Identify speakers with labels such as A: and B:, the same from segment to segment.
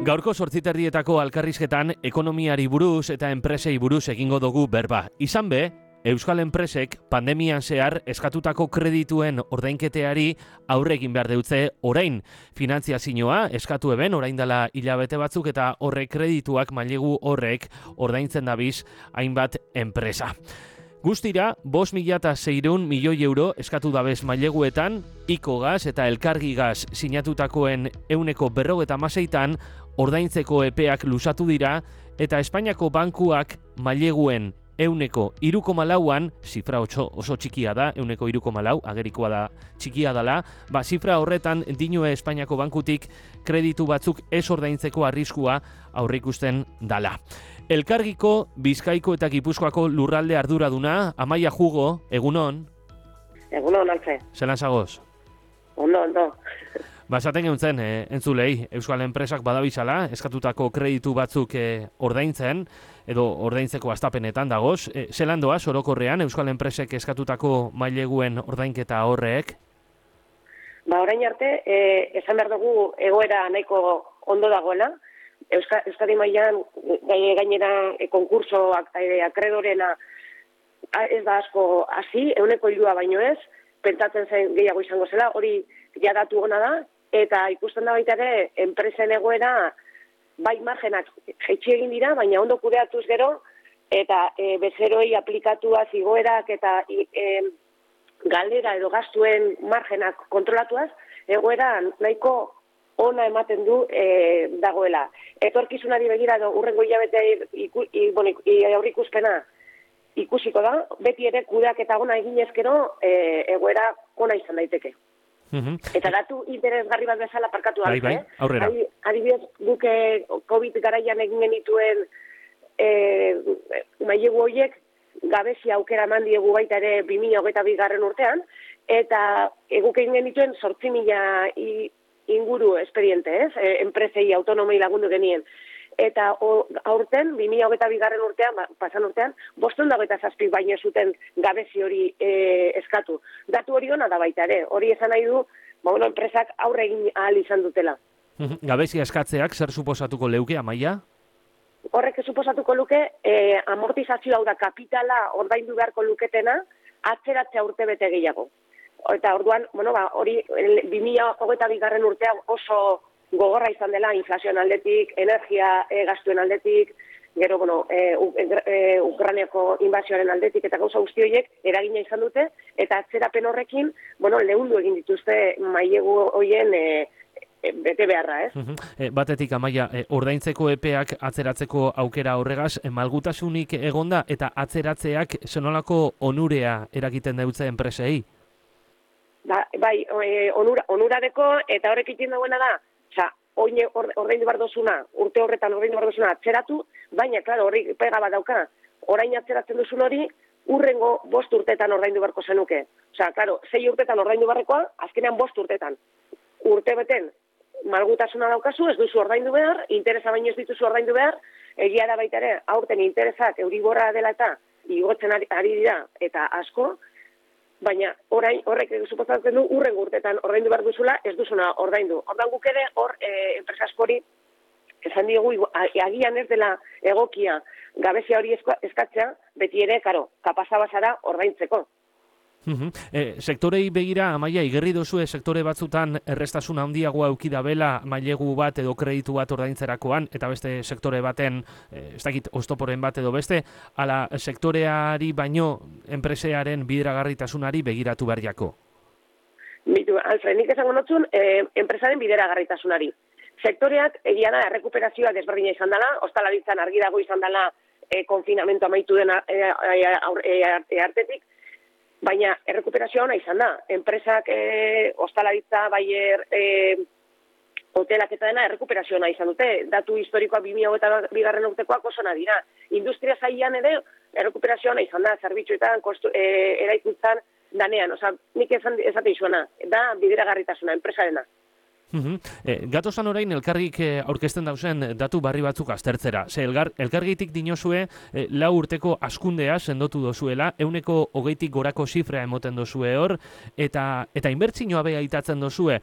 A: Gaurko 8:30etako alkarrizketan ekonomiari buruz eta enpresei buruz egingo dugu berba. Izan be, Euskal enpresek pandemian zehar eskatutako kredituen ordainketeari aurre egin behar deutze orain. Finantziazioa eskatu eben orain dela hilabete batzuk eta horrek kredituak mailegu horrek ordaintzen dabiz hainbat enpresa. Guztira, 5.600 milioi euro eskatu dabez maileguetan, Icogaz eta Elkargigaz sinatutakoen 156an ordaintzeko epeak luzatu dira eta Espainiako bankuak maileguen 3,4an, zifra oso txikia da, 3,4, agerikoa da txikia dela, zifra horretan dinue Espainiako bankutik kreditu batzuk ez ordaintzeko arriskua aurreikusten dala. Elkargiko, Bizkaiko eta Gipuzkoako lurralde arduraduna, Amaia Jugo, egunon?
B: Egunon, Alfe.
A: Zelan zagoz?
B: Ondo.
A: Basaten geuntzen, entzulei, Euskal enpresak badabizala, eskatutako kreditu batzuk ordaintzen, edo ordaintzeko astapenetan dagoz. Zelan doaz, orokorrean, Euskal enpresek eskatutako maileguen ordainketa horrek?
B: Orain arte, esan behar dugu egoera nahiko ondo dagoela. Euskadi mailan gainera konkursoak akredorena ez da asko hasi, 1,3 baino ez, pentsatzen zen gehiago izango zela, hori ja datu ona da, eta ikusten da baita ere, enpresen egoera bai margenak jaitsi egin dira, baina ondo kudeatuz gero, eta bezeroi aplikatuaz igoerak eta galera edo gastuen margenak kontrolatuaz, egoera nahiko ona ematen du dagoela. Etorkizunari begira edo urrengo hilabetea aurrikuspena ikusiko da, beti ere kudeaketa ona eginezkero egoera ona izan daiteke. Eta datu interesgarri bat bezala parkatu da.
A: Bai, aurrera.
B: Adibidez, guk COVID garaian egin genituen mailegu horiek gabezia aukera eman diegu baita ere 2022 urtean, eta guk egin genituen 8.000 inguru espediente, enpresei autonomei lagundu genien. Eta aurten, 2022 urtean, pasan urtean, 527 baino zuten gabezi hori eskatu. Datu hori ona da baita ere, hori esan nahi du, enpresak aurre egin ahal izan dutela.
A: Gabezia eskatzeak zer suposatuko leuke, Amaia?
B: Horrek suposatuko luke, amortizazio hau da kapitala ordaindu beharko luketena, atzeratzea urtebete gehiago. Eta orduan, hori 2022 urtea oso gogorra izan dela, inflazioan aldetik, energia gastuen aldetik, gero, Ukrainiako inbazioaren aldetik, eta gauza guzti horiek eragina izan dute, eta atzerapen horrekin, lehundu egin dituzte mailegu horien bete beharra, ez?
A: Batetik, Amaia, ordaintzeko epeak atzeratzeko aukera horregaz, malgutasunik egonda, eta atzeratzeak zenolako onurea eragiten deutze enpresei?
B: Bai, onuradeko, eta horrek egiten dagoena da, ordaindu behar dozuna, urte horretan ordaindu behar dozuna atzeratu, baina, klaro, horri pega bat dauka, orain atzeratzen duzun hori, urrengo 5 urtetan ordaindu beharko zenuke. Klaro, 6 urtetan ordaindu beharrekoa, azkenean 5 urtetan. Urte beten, malgutasuna daukazu, ez duzu ordaindu behar, interesa baino ez dituzu ordaindu behar, egia da baita ere, aurten interesak euriborra dela eta igotzen ari dira, eta asko, baina orain horrek suposatzen du urrengo urtetan ordaindu behar duzula, ez duzuna ordaindu. Ordan guk ere hor enpresa askori esan diogu agian ez dela egokia gabezia hori eskatzea, beti ere, kapasa bazara ordaintzeko.
A: Sektorei begira, Amaia, igerri dozue sektore batzutan errestasuna handiagoa eukidabela mailegu bat edo kreditu bat ordaintzerakoan, eta beste sektore baten, ez dakit, oztoporen bat edo beste, ala sektoreari baino enpresearen bideragarritasunari begiratu behar jako?
B: Alfred, nik esango notzun, enpresaren bideragarritasunari. Sektoreak egia da errekuperazioa desberdina izan dela, ostalaritzan argi dago izan dela konfinamentu amaitu den artetik, baina errekuperazioa ona izan da. Enpresak, ostalaritza, baier, hotelak eta dena errekuperazioa ona izan dute. Datu historikoa 2022 urtekoak oso ona dira. Industria sailean ere errekuperazioa ona izan da, zerbitzuetan, eraikuntzan, danean. Nik esate izuena, da bideragarritasuna, enpresarena.
A: Gatozan orain elkargik aurkezten dauzen datu barri batzuk aztertzera. Ze elkargitik dinozue lau urteko askundea sendotu dozuela, 20% gorako zifra emoten dozue hor, eta inbertsioa beha itatzen dozue,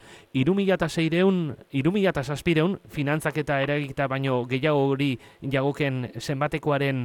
A: 3.600 finantzaketa eragiketa baino gehiago hori jagoken zenbatekoaren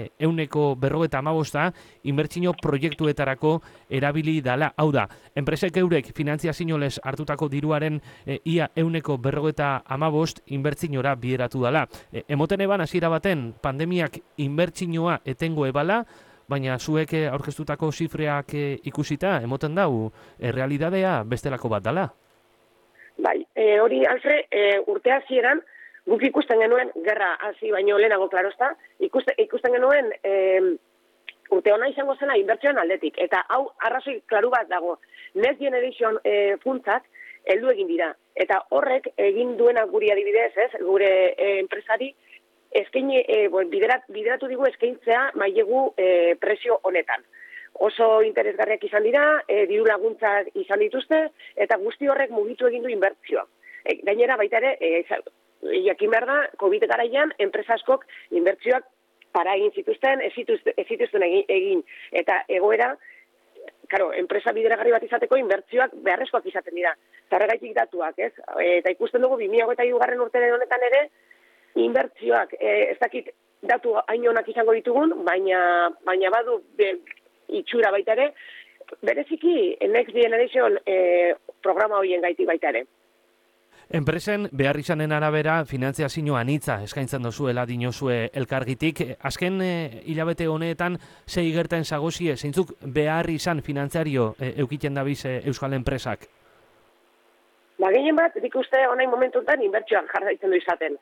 A: 150 inbertsio proiektuetarako erabili dala. Hau da, enpresek eurek finantziazioles hartutako diruaren ia 150 inbertsiora bideratu dala. Emoten eban hasiera baten pandemiak inbertsioa etengo ebala, baina zuek aurkeztutako zifreak ikusita, emoten dau, realidadea bestelako bat dala.
B: Bai, hori Alfred, urte hasieran guk ikusten genuen, gerra hasi baino lehenago klarozta, ikusten genuen urte ona izango zela inbertsioen aldetik. Eta hau arrazoi klaru bat dago. Next Generation funtsak heldu egin dira. Eta horrek egin duena guri adibidez, gure enpresari, bideratu digu eskaintzea mailegu presio honetan. Oso interesgarriak izan dira, diru laguntzak izan dituzte, eta guzti horrek mugitu egin du inbertsioa. Gainera baita ere, jakin behar da, COVID garaian, enpresa askok inbertsioak para egin zituzten, ez zituzten egin. Eta egoera, claro, enpresa bideragarri bat izateko inbertsioak beharrezkoak izaten dira. Zarregaitik datuak, ez? Eta ikusten dugu 2023 urtean honetan ere, inbertsioak, ez dakit datu hain onak izango ditugun, baina badu itxura baita ere, bereziki Next Generation programa horien gaitik baita ere.
A: Enpresen behar izanen arabera finantziazio anitza eskaintzen dozuela dinozue elkargitik. Azken hilabete honetan zei gerten zagozie, zeintzuk behar izan finantziario eukiten dabiz euskal enpresak?
B: Gehien bat, dik uste onain momentuetan inbertsioak jarraitzen du izaten.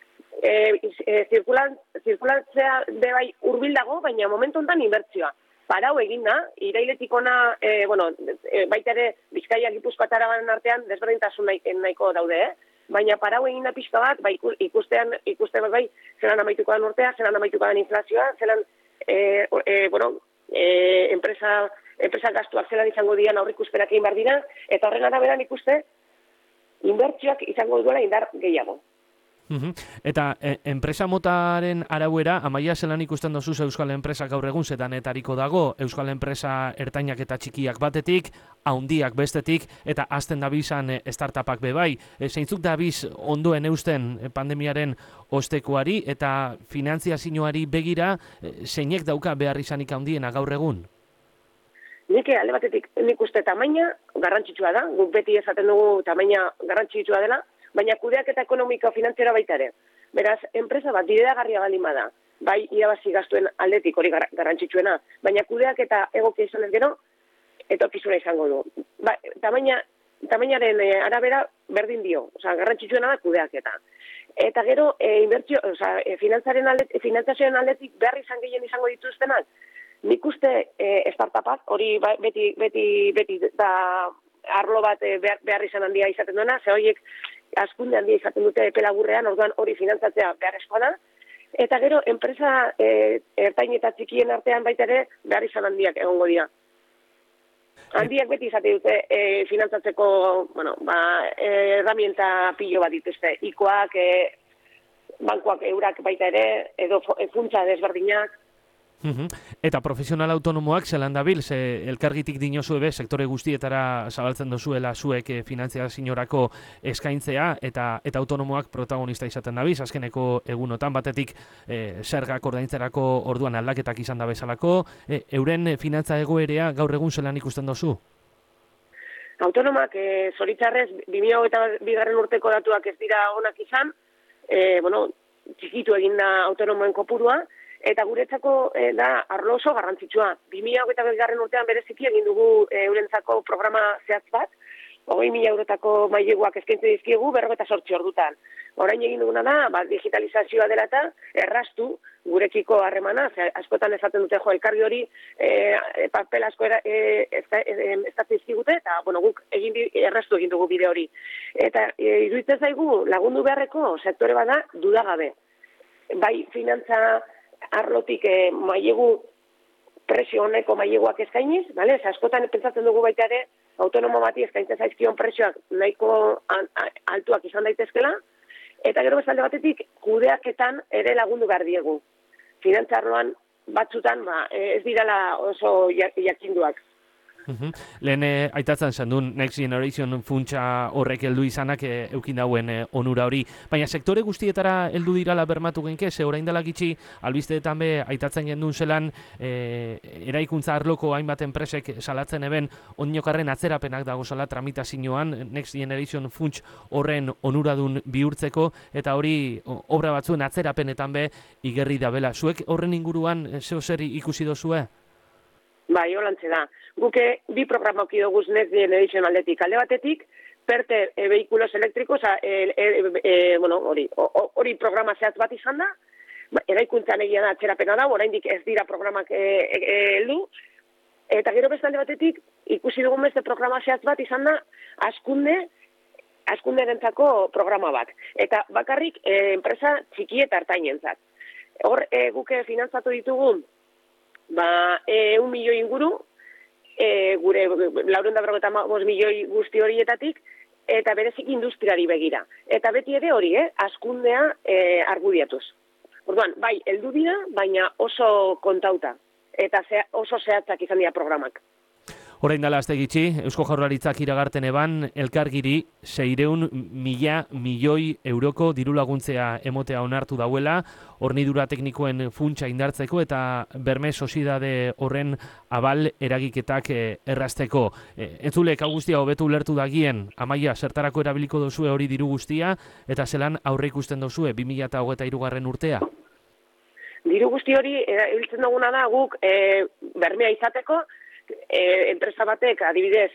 B: Zirkulatzea bebai hurbil dago, baina momentu honetan inbertsioa. Parau eginda, irailetik ona, baita ere Bizkaia Gipuzkoa eta Araban artean desberdintasun nahiko daude, baina parau eginda pixka bat, ikusten bai, zelan amaituko den urtea, zelan amaituko den inflazioa, zelan, enpresa gastuak zelan izango dian aurrikuspenak egin behar dira, eta horren araberan ikuste, inbertsioak izango duela indar gehiago.
A: Eta enpresa motaren arauera, Amaia zelan ikusten dozuz euskal enpresa gaur egun zetanetariko dago, euskal enpresa ertainak eta txikiak batetik, haundiak bestetik, eta azten dabizan startupak bebai. Zeintzuk dabiz ondoen eusten pandemiaren ostekoari eta finantziazioari begira, zeinek dauka behar izanik handiena gaur egun?
B: Nik alde batetik nik uste tamaina garrantzitsua da, guk beti esaten dugu tamaina garrantzitsua dela, baina kudeaketa ekonomiko finantziera baita ere. Beraz, enpresa bat bideagarria baldin bada, bai irabazi gastuen aldetik hori garrantzitsuena, baina kudeaketa egokia izan ez gero, etorkizuna izango du. Tamainaren arabera berdin dio, garrantzitsuena da kudeaketa. Eta gero, finantzazioen aldetik behar izan gehien izango dituztenak, nik uste startupak, hori beti da arlo bat behar izan handia izaten duena, ze horiek askunde handia izaten dute epe laburrean, orduan hori finantzatzea beharrezkoa da, eta gero enpresa ertain eta txikien artean baita ere behar izan handiak egongo dira. Handiak beti izate dute finantzatzeko, herramienta pilo bat dituzte, ikoak, bankuak eurak baita ere, edo funtsa desberdinak.
A: Eta profesional autonomoak zelan dabil, ze elkargitik dinozue sektore guztietara zabaltzen dozuela zuek finantziaziorako eskaintzea, eta autonomoak protagonista izaten dabiz, azkeneko egunotan batetik zergak ordaintzerako orduan aldaketak izan da bezalako, euren finantza egoerea gaur egun zelan ikusten dozu?
B: Autonomak, zoritzarrez, 2022 urteko datuak ez dira onak izan, txikitu eginda autonomoen kopurua, eta guretzako da arlo oso garrantzitsua. 2022 urtean bereziki egin dugu eurentzako programa zehatz bat, 20.000 eurotako maileguak eskaintze dizkiegu 48 ordutan. Orain egin duguna da, digitalizazioa dela eta erraztu gurekiko harremana, askotan esaten dute elkargi hori papel asko estatzen dizkigute, eta guk erraztu egin dugu bide hori. Eta iruditzen zaigu lagundu beharreko sektore bada dudagabe. Bai finantza arlotik mailegu presio honeko maileguak eskainiz, askotan pentsatzen dugu baita ere, autonomo bati eskaintzen zaizkion prezioak nahiko altuak izan daitezkela, eta gero bestalde batetik kudeaketan ere lagundu behar diegu. Finantzarloan batzutan ez dirala oso jakinduak.
A: Lehen aitatzen zen duen Next Generation funtsa horrek heldu izanak eukin dauen onura hori. Baina sektore guztietara heldu dirala bermatu genke, ze orain dela gitxi albisteetan be aitatzen gendun zelan eraikuntza arloko hainbat enpresek salatzen eben oninokarren atzerapenak dago zala tramitazioan Next Generation funts horren onuradun bihurtzeko, eta hori obra batzuen atzerapenetan be igerri dabela. Zuek horren inguruan zeo zer ikusi dozue?
B: Bai, holantze da. Guke bi programa oki doguz Next Generation aldetik. Alde batetik, PERTE vehikulos elektrikos, hori programa zehatz bat izan da, eraikuntzan egia da atzerapena da, oraindik ez dira programak heldu, eta gero beste alde batetik, ikusi dugun beste programa zehatz bat izan da, askunderentzako programa bat. Eta bakarrik enpresa txiki eta ertainentzat. Hor, guke finantzatu ditugun, 1 milioi inguru, gure 455 milioi guzti horietatik, eta berezik industriari begira. Eta beti ere hori, askundea argudiatuz. Orduan, bai, heldu dira, baina oso kontauta, eta oso zehatzak izan dira programak.
A: Orain dela azte gitxi, Eusko Jaurlaritzak iragarten eban, elkargiri 600 milioi euroko diru laguntzea emotea onartu dauela, hornidura teknikoen funtsa indartzeko eta berme soziedade horren abal eragiketak errazteko. Entzulek, hau guztia hobetu ulertu dagien, Amaia, zertarako erabiliko dozue hori diru guztia, eta zelan aurre ikusten dozue 2023 urtea?
B: Diru guzti hori, erabiltzen duguna da guk bermea izateko, enpresa batek, adibidez,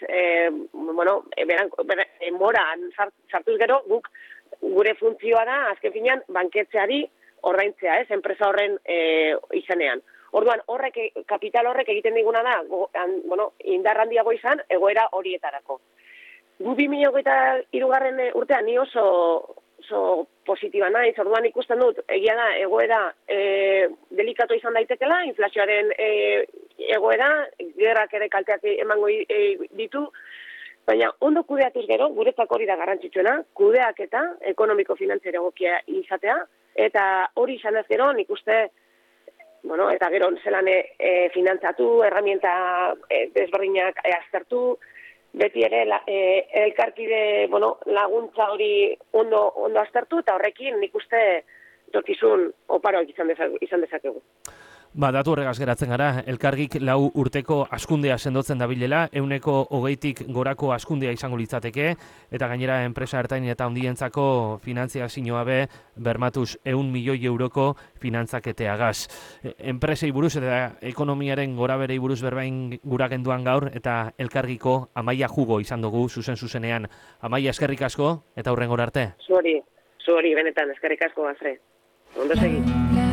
B: moran sartuz gero, guk gure funtzioa da, azken finean, banketzeari ordaintzea, enpresa horren izenean. Orduan, kapital horrek egiten diguna da, indar handiago izan, egoera horietarako. Gu 2023 urtean ni oso positiba naiz, orduan ikusten dut, egia da, egoera delikatu izan daitekela, inflazioaren egoera, gerrak ere kalteak emango ditu, baina ondo kudeatuz gero, guretzako hori da garrantzitsuena, kudeak eta ekonomiko-finantzero egokia izatea, eta hori izan ez gero, nik uste, eta gero zelan finantzatu, herramienta desberdinak aztertu, beti ere elkarkide laguntza hori ondo aztertu, eta horrekin nik uste torkizun oparoak izan dezakegu.
A: Datu horregaz geratzen gara, elkargik 4 urteko askundea sendotzen dabilela, 120tik gorako askundea izango litzateke, eta gainera enpresa ertain eta handientzako finantziazioa be bermatuz 100 milioi euroko finantzaketeagaz. Enpresei buruz eta ekonomiaren goraberei buruz berbain gura genduan gaur, eta elkargiko Amaia Jugo izan dugu zuzenean. Amaia, eskerrik asko, eta hurrengora arte.
B: Zuhori, benetan, eskerrik asko, Azre. Ondo segi.